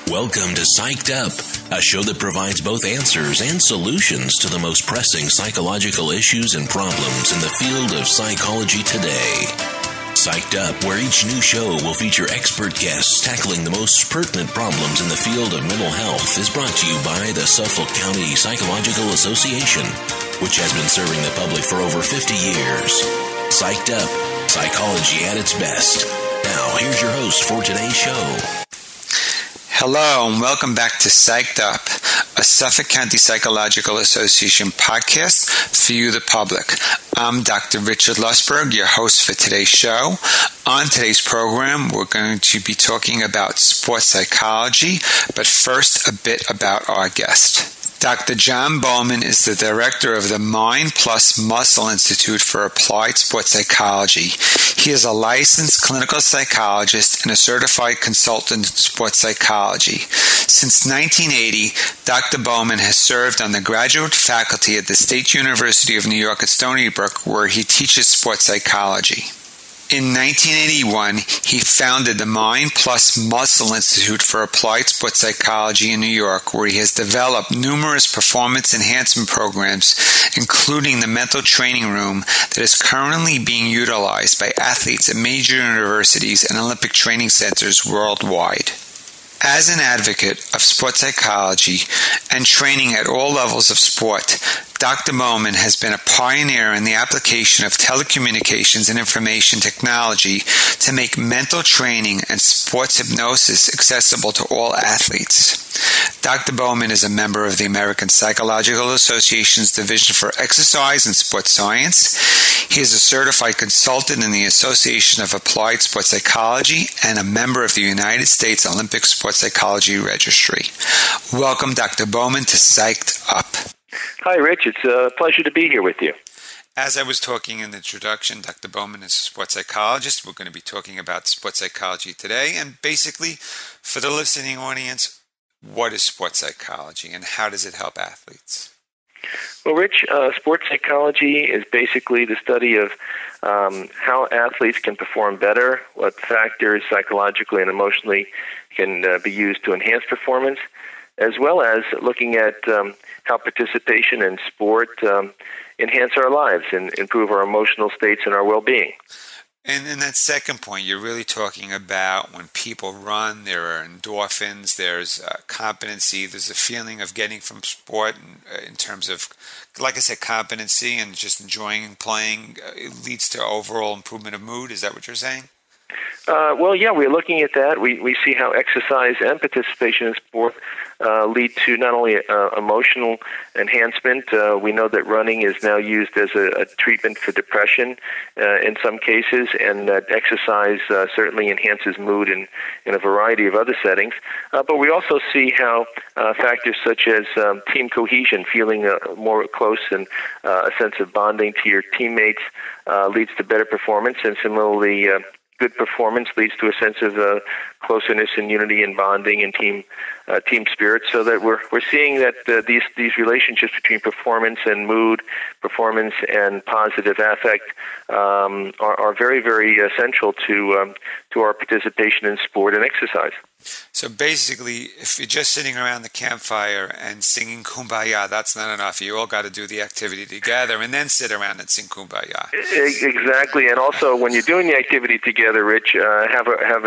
Welcome to Psyched Up, a show that provides both answers and solutions to the most pressing psychological issues and problems in the field of psychology today. Psyched Up, where each new show will feature expert guests tackling the most pertinent problems in the field of mental health, is brought to you by the Suffolk County Psychological Association, which has been serving the public for over 50 years. Psyched Up, psychology at its best. Now, here's your host for today's show. Hello, and welcome back to Psyched Up, a Suffolk County Psychological Association podcast for you, the public. I'm Dr. Richard Lusberg, your host for today's show. On today's program, we're going to be talking about sports psychology, but first, a bit about our guest. Dr. John Bowman is the director of the Mind Plus Muscle Institute for Applied Sports Psychology. He is a licensed clinical psychologist and a certified consultant in sports psychology. Since 1980, Dr. Bowman has served on the graduate faculty at the State University of New York at Stony Brook, where he teaches sports psychology. In 1981, he founded the Mind Plus Muscle Institute for Applied Sports Psychology in New York, where he has developed numerous performance enhancement programs, including the mental training room that is currently being utilized by athletes at major universities and Olympic training centers worldwide. As an advocate of sports psychology and training at all levels of sport, Dr. Bowman has been a pioneer in the application of telecommunications and information technology to make mental training and sports hypnosis accessible to all athletes. Dr. Bowman is a member of the American Psychological Association's Division for Exercise and Sports Science. He is a certified consultant in the Association of Applied Sports Psychology and a member of the United States Olympic Sports Psychology Registry. Welcome, Dr. Bowman, to Psyched Up. Hi, Rich. It's a pleasure to be here with you. As I was talking in the introduction, Dr. Bowman is a sports psychologist. We're going to be talking about sports psychology today. And basically, for the listening audience, what is sports psychology and how does it help athletes? Well, Rich, sports psychology is basically the study of how athletes can perform better, what factors psychologically and emotionally can be used to enhance performance, as well as looking at how participation in sport enhance our lives and improve our emotional states and our well-being. And in that second point, you're really talking about when people run, there are endorphins, there's competency, there's a feeling of getting from sport in terms of, like I said, competency and just enjoying playing. It leads to overall improvement of mood. Is that what you're saying? Well, yeah, we're looking at that. We see how exercise and participation in sport lead to not only emotional enhancement. We know that running is now used as a treatment for depression in some cases, and that exercise certainly enhances mood in a variety of other settings. But we also see how factors such as team cohesion, feeling more close and a sense of bonding to your teammates leads to better performance, and similarly, good performance leads to a sense of closeness and unity and bonding and team spirit. So that we're seeing that these relationships between performance and mood, performance and positive affect are very, very essential to our participation in sport and exercise. So basically, if you're just sitting around the campfire and singing Kumbaya, that's not enough. You all got to do the activity together and then sit around and sing Kumbaya. Exactly, and also when you're doing the activity together, Rich, have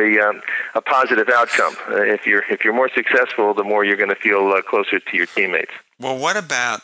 a positive outcome. If you're more successful, the more you're going to feel closer to your teammates. Well, what about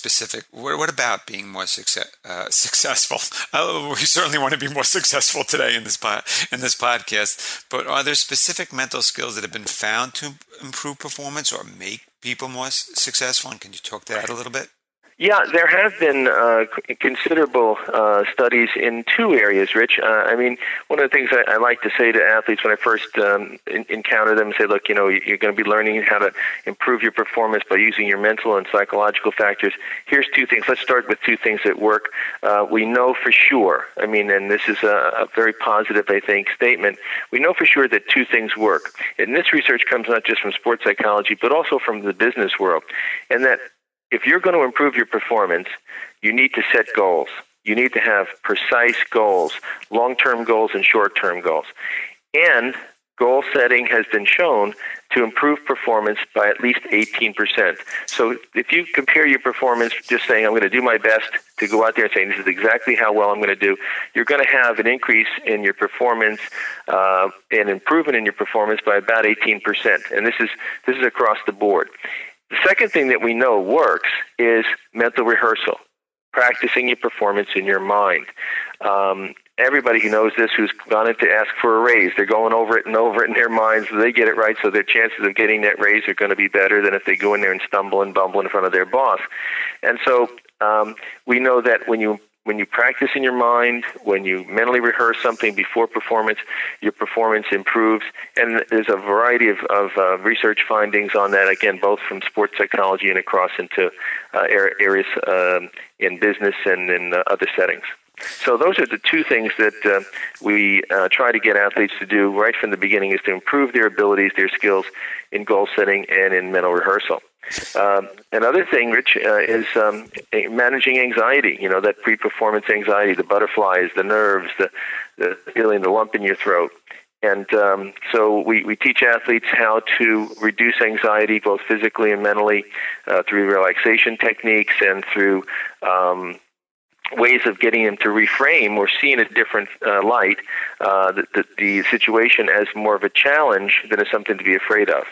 what about being more successful? We certainly want to be more successful today in this podcast. But are there specific mental skills that have been found to improve performance or make people more successful? And can you talk to that a little bit? Yeah, there have been considerable studies in two areas, Rich. I mean, one of the things I like to say to athletes when I first encounter them, say, look, you're going to be learning how to improve your performance by using your mental and psychological factors. Here's two things. Let's start with two things that work. We know for sure, and this is a very positive, I think, statement. We know for sure that two things work. And this research comes not just from sports psychology, but also from the business world. And that if you're going to improve your performance, you need to set goals. You need to have precise goals, long-term goals and short-term goals. And goal setting has been shown to improve performance by at least 18%. So if you compare your performance just saying, I'm going to do my best, to go out there and saying, this is exactly how well I'm going to do, you're going to have an increase in your performance, an improvement in your performance by about 18%. And this is across the board. The second thing that we know works is mental rehearsal, practicing your performance in your mind. Everybody who knows this, who's gone in to ask for a raise, they're going over it and over it in their minds. They get it right, so their chances of getting that raise are going to be better than if they go in there and stumble and bumble in front of their boss. And so we know that when you practice in your mind, when you mentally rehearse something before performance, your performance improves. And there's a variety of research findings on that, again, both from sports psychology and across into areas in business and in other settings. So those are the two things that we try to get athletes to do right from the beginning, is to improve their abilities, their skills in goal setting and in mental rehearsal. Another thing, Rich, is managing anxiety, that pre-performance anxiety, the butterflies, the nerves, the feeling, the lump in your throat. And so we teach athletes how to reduce anxiety, both physically and mentally, through relaxation techniques and through ways of getting them to reframe or see in a different light the situation as more of a challenge than as something to be afraid of.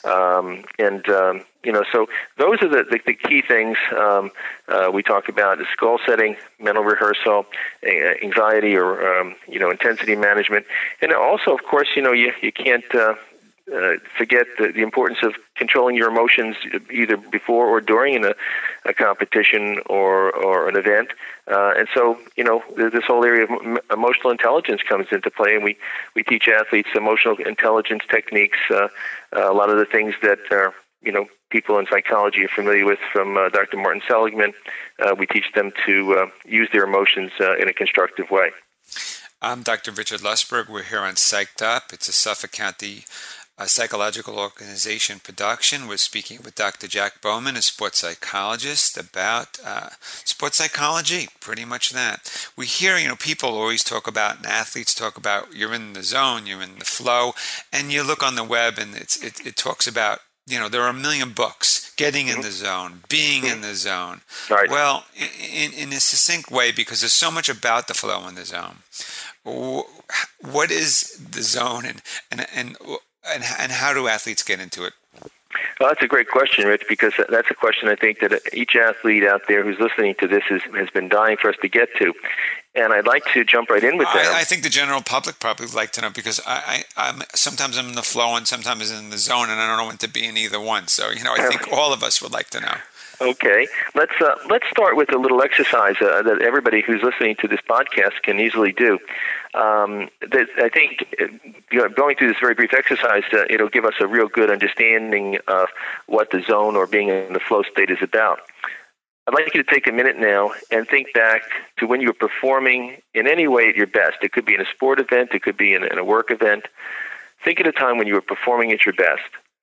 So those are the key things we talk about: is goal setting, mental rehearsal, anxiety or intensity management, and also, of course, you can't forget the importance of controlling your emotions either before or during a competition or an event. And so, this whole area of emotional intelligence comes into play, and we teach athletes emotional intelligence techniques, a lot of the things that people in psychology are familiar with from Dr. Martin Seligman. We teach them to use their emotions in a constructive way. I'm Dr. Richard Lusberg. We're here on Psyched Up. It's a Suffolk County Psychological Organization production. We're speaking with Dr. Jack Bowman, a sports psychologist, about sports psychology, pretty much that. We hear, people always talk about, and athletes talk about, you're in the zone, you're in the flow, and you look on the web and it talks about, there are a million books, getting in the zone, being in the zone. Right. Well, in a succinct way, because there's so much about the flow in the zone, what is the zone and how do athletes get into it? Well, that's a great question, Rich, because that's a question I think that each athlete out there who's listening to this has been dying for us to get to. And I'd like to jump right in with that. I think the general public probably would like to know, because I'm sometimes I'm in the flow and sometimes I'm in the zone, and I don't know when to be in either one. So, I think all of us would like to know. Okay, let's start with a little exercise that everybody who's listening to this podcast can easily do. I think going through this very brief exercise, it'll give us a real good understanding of what the zone or being in the flow state is about. I'd like you to take a minute now and think back to when you were performing in any way at your best. It could be in a sport event, it could be in a work event. Think of a time when you were performing at your best.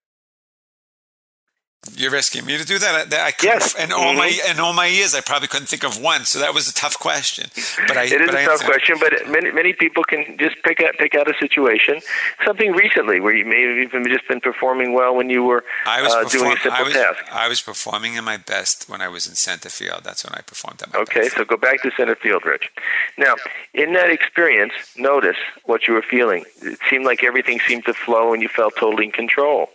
You're asking me to do that? Yes. In all my years, I probably couldn't think of one, so that was a tough question. It is a tough question, but many people can just pick out a situation, something recently where you may have even just been performing well when you were doing a simple task. I was performing in my best when I was in center field. That's when I performed at my best. Okay, so go back to center field, Rich. Now, in that experience, notice what you were feeling. It seemed like everything seemed to flow and you felt totally in control.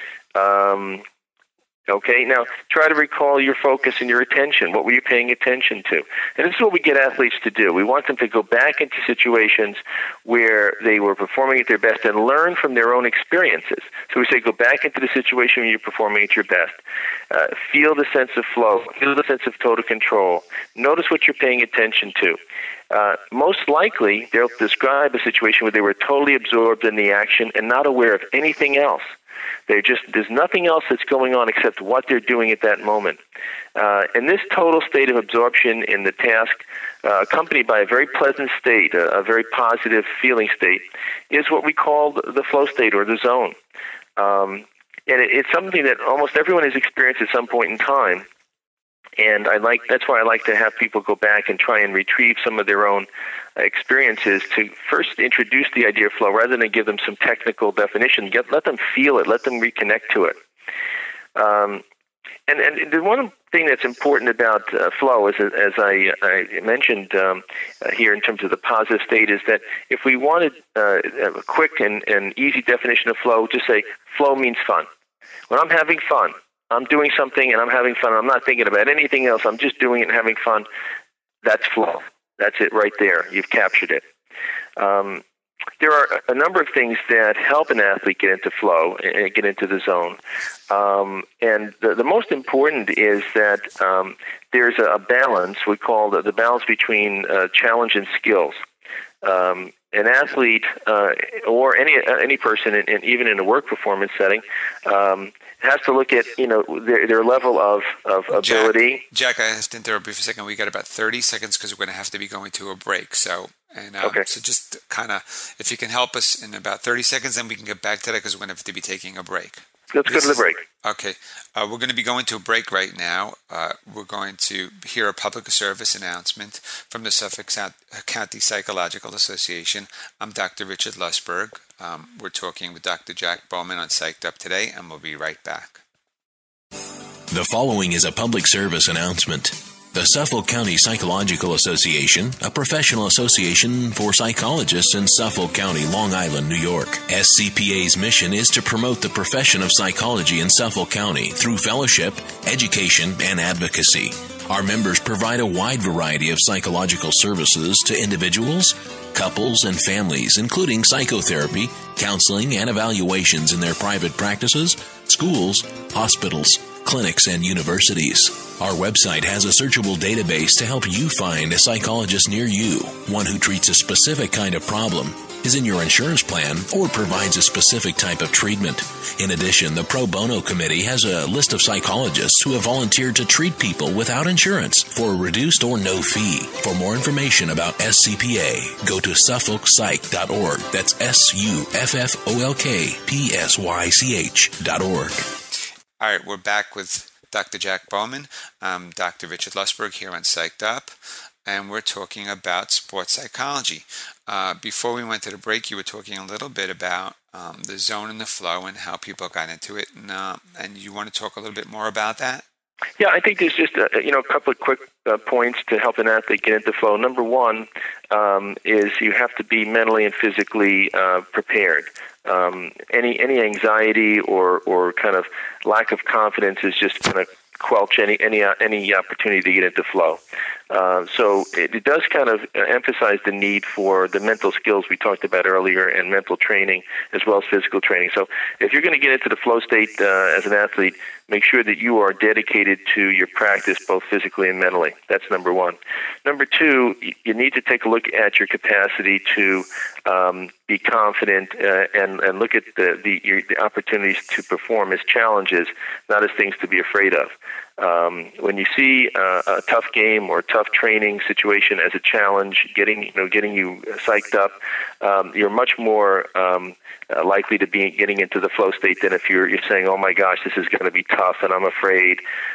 Okay, now try to recall your focus and your attention. What were you paying attention to? And this is what we get athletes to do. We want them to go back into situations where they were performing at their best and learn from their own experiences. So we say go back into the situation where you're performing at your best. Feel the sense of flow. Feel the sense of total control. Notice what you're paying attention to. Most likely, they'll describe a situation where they were totally absorbed in the action and not aware of anything else. There's nothing else that's going on except what they're doing at that moment. And this total state of absorption in the task, accompanied by a very pleasant state, a very positive feeling state, is what we call the flow state or the zone. And it's something that almost everyone has experienced at some point in time. And that's why I like to have people go back and try and retrieve some of their own experiences to first introduce the idea of flow rather than give them some technical definition. Let them feel it. Let them reconnect to it. And the one thing that's important about flow is, as I mentioned here in terms of the positive state, is that if we wanted a quick and easy definition of flow, just say flow means fun. When I'm having fun, I'm doing something and I'm having fun. I'm not thinking about anything else. I'm just doing it and having fun. That's flow. That's it right there. You've captured it. There are a number of things that help an athlete get into flow and get into the zone. And the most important is that there's a balance we call the balance between challenge and skills. An athlete or any person, and even in a work performance setting, has to look at their level of ability. Jack, I have to interrupt you for a second. We got about 30 seconds because we're going to have to be going to a break. So just kind of, if you can help us in about 30 seconds, then we can get back to that because we're going to have to be taking a break. Let's go to the break. Okay. We're going to be going to a break right now. We're going to hear a public service announcement from the Suffolk County Psychological Association. I'm Dr. Richard Lusberg. We're talking with Dr. Jack Bowman on Psyched Up today, and we'll be right back. The following is a public service announcement. The Suffolk County Psychological Association, a professional association for psychologists in Suffolk County, Long Island, New York. SCPA's mission is to promote the profession of psychology in Suffolk County through fellowship, education, and advocacy. Our members provide a wide variety of psychological services to individuals, couples, and families, including psychotherapy, counseling, and evaluations in their private practices, schools, hospitals, clinics, and universities. Our website has a searchable database to help you find a psychologist near you, one who treats a specific kind of problem, is in your insurance plan, or provides a specific type of treatment. In addition, the Pro Bono Committee has a list of psychologists who have volunteered to treat people without insurance for a reduced or no fee. For more information about SCPA, go to suffolkpsych.org. That's SUFFOLKPSYCH.org. All right, we're back with Dr. Jack Bowman. I'm Dr. Richard Lusberg here on Psyched Up, and we're talking about sports psychology. Before we went to the break, you were talking a little bit about the zone and the flow and how people got into it, and you want to talk a little bit more about that? Yeah, I think there's just a couple of quick points to help an athlete get into flow. Number one is you have to be mentally and physically prepared. Any anxiety or kind of lack of confidence is just going to squelch any opportunity to get into flow. So it does kind of emphasize the need for the mental skills we talked about earlier and mental training as well as physical training. So if you're going to get into the flow state as an athlete, make sure that you are dedicated to your practice both physically and mentally. That's number one. Number two, you need to take a look at your capacity to be confident and look at the opportunities to perform as challenges, not as things to be afraid of. When you see a tough game or a tough training situation as a challenge, getting you psyched up, you're much more likely to be getting into the flow state than if you're saying, "Oh my gosh, this is going to be tough and I'm afraid."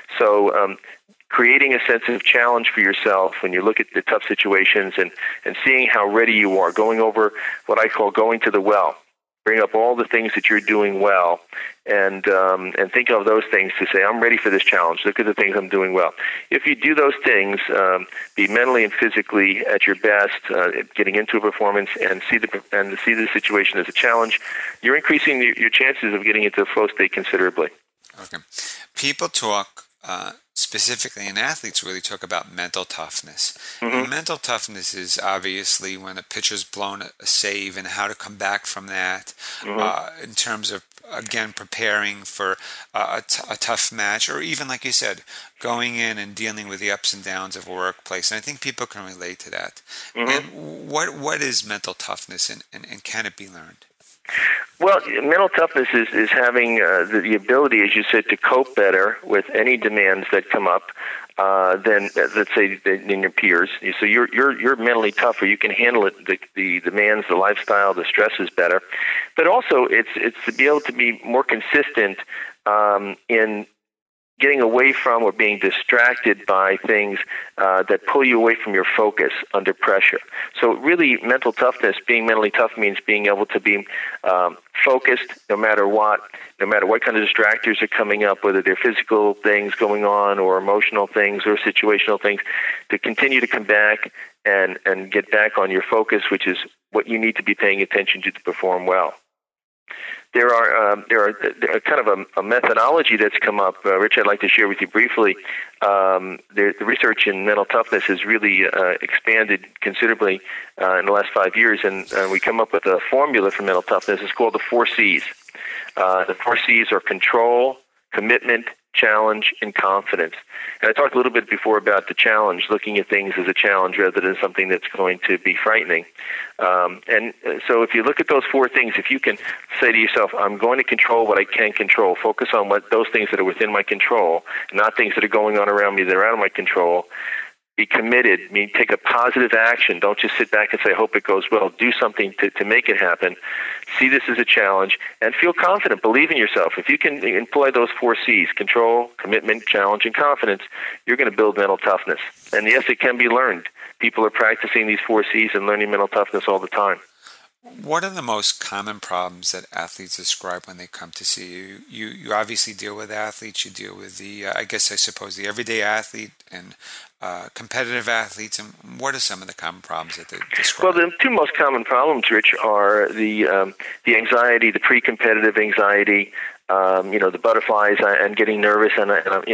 So creating a sense of challenge for yourself when you look at the tough situations and seeing how ready you are, going over what I call going to the well. Bring up all the things that you're doing well and think of those things to say, I'm ready for this challenge. Look at the things I'm doing well. If you do those things, be mentally and physically at your best, getting into a performance and see the situation as a challenge, you're increasing your chances of getting into a flow state considerably. Okay. People talk, specifically, and athletes really talk about mental toughness. Mm-hmm. Mental toughness is obviously when a pitcher's blown a save and how to come back from that, mm-hmm. In terms of, again, preparing for a tough match, or even, like you said, going in and dealing with the ups and downs of a workplace. And I think people can relate to that. Mm-hmm. And what is mental toughness, and can it be learned? Well, mental toughness is having the ability, as you said, to cope better with any demands that come up than, let's say, than your peers. So you're mentally tougher. You can handle it, the demands, the lifestyle, the stresses better. But also, it's to be able to be more consistent in getting away from or being distracted by things that pull you away from your focus under pressure. So really, mental toughness, being mentally tough, means being able to be focused no matter what kind of distractors are coming up, whether they're physical things going on or emotional things or situational things, to continue to come back and get back on your focus, which is what you need to be paying attention to perform well. There are kind of a methodology that's come up, Rich, I'd like to share with you briefly. The research in mental toughness has really expanded considerably in the last 5 years, and we come up with a formula for mental toughness. It's called the 4 C's. The 4 C's are control, commitment, challenge, and confidence. And I talked a little bit before about the challenge, looking at things as a challenge rather than something that's going to be frightening. So if you look at those 4 things, if you can say to yourself, I'm going to control what I can control, focus on those things that are within my control, not things that are going on around me that are out of my control. Be committed, take a positive action. Don't just sit back and say, I hope it goes well. Do something to make it happen. See this as a challenge and feel confident. Believe in yourself. If you can employ those 4 C's, control, commitment, challenge, and confidence, you're going to build mental toughness. And yes, it can be learned. People are practicing these 4 C's and learning mental toughness all the time. What are the most common problems that athletes describe when they come to see you? You obviously deal with athletes. You deal with the everyday athlete and competitive athletes. And what are some of the common problems that they describe? Well, the 2 most common problems, Rich, are the anxiety, the pre-competitive anxiety. The butterflies and getting nervous, and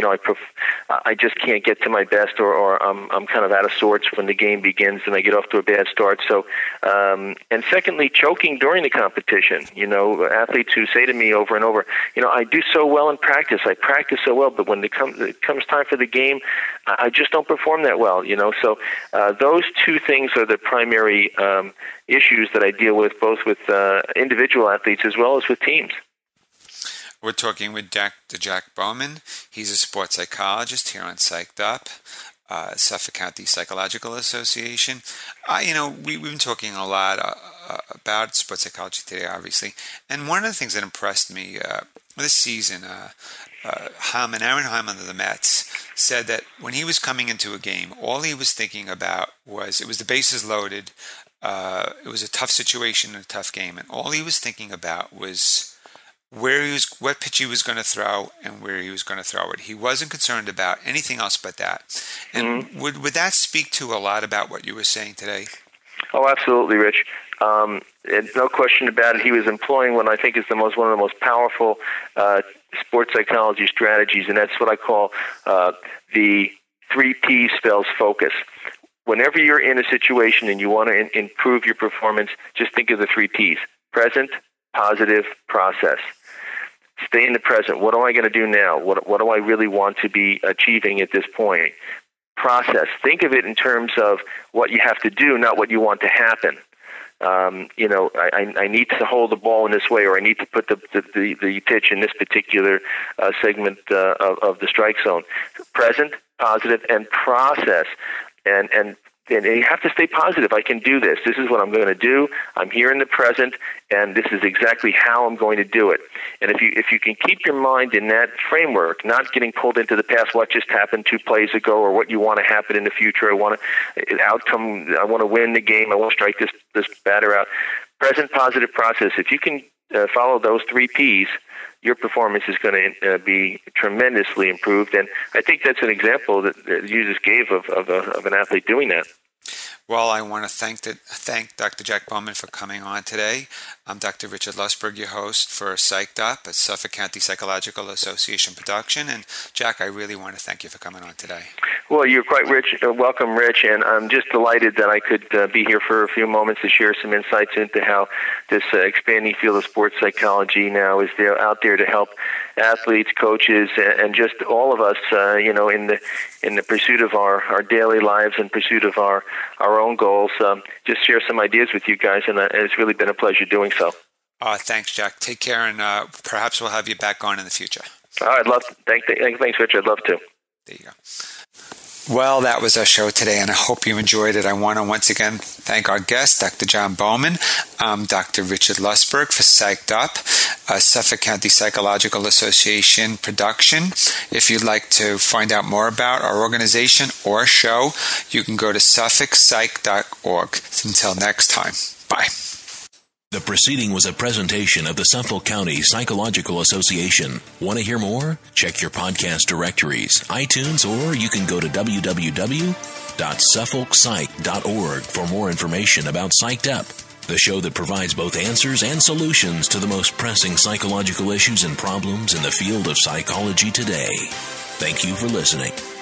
I just can't get to my best, or I'm kind of out of sorts when the game begins and I get off to a bad start. So, and secondly, choking during the competition. Athletes who say to me over and over, I do so well in practice. I practice so well, but when it comes time for the game, I just don't perform that well. So those 2 things are the primary issues that I deal with, both with individual athletes as well as with teams. We're talking with Dr. Jack Bowman. He's a sports psychologist here on Psyched Up, Suffolk County Psychological Association. We've been talking a lot about sports psychology today, obviously. And one of the things that impressed me this season, Aaron Hyman of the Mets said that when he was coming into a game, all he was thinking about was, it was the bases loaded, it was a tough situation, a tough game, and all he was thinking about was what pitch he was going to throw and where he was going to throw it. He wasn't concerned about anything else but that. And would that speak to a lot about what you were saying today? Oh, absolutely, Rich. No question about it. He was employing what I think is one of the most powerful sports psychology strategies, and that's what I call the 3 P spells focus. Whenever you're in a situation and you want to improve your performance, just think of the 3 Ps: present, positive, process. Stay in the present. What am I going to do now? What do I really want to be achieving at this point? Process. Think of it in terms of what you have to do, not what you want to happen. I need to hold the ball in this way, or I need to put the pitch in this particular segment of the strike zone. Present, positive, and process. And you have to stay positive. I can do this. This is what I'm going to do. I'm here in the present, and this is exactly how I'm going to do it. And if you can keep your mind in that framework, not getting pulled into the past, what just happened 2 plays ago, or what you want to happen in the future. I want to win the game. I want to strike this batter out. Present, positive, process. If you can follow those 3 Ps, your performance is going to be tremendously improved. And I think that's an example that you just gave of an athlete doing that. Well, I want to thank Dr. Jack Bowman for coming on today. I'm Dr. Richard Lustberg, your host for Psyched Up, a Suffolk County Psychological Association production. And Jack, I really want to thank you for coming on today. Well, you're quite welcome, Rich, and I'm just delighted that I could be here for a few moments to share some insights into how this expanding field of sports psychology now is out there to help athletes, coaches, and just all of us, in the pursuit of our daily lives and pursuit of our own goals. Just share some ideas with you guys, and it's really been a pleasure doing so. Thanks, Jack. Take care, and perhaps we'll have you back on in the future. I'd love to. Thanks, Rich. I'd love to. There you go. Well, that was our show today, and I hope you enjoyed it. I want to once again thank our guest, Dr. John Bowman. I'm Dr. Richard Lustberg for Psyched Up, a Suffolk County Psychological Association production. If you'd like to find out more about our organization or show, you can go to suffolkpsych.org. Until next time, bye. The proceeding was a presentation of the Suffolk County Psychological Association. Want to hear more? Check your podcast directories, iTunes, or you can go to www.suffolkpsych.org for more information about Psyched Up, the show that provides both answers and solutions to the most pressing psychological issues and problems in the field of psychology today. Thank you for listening.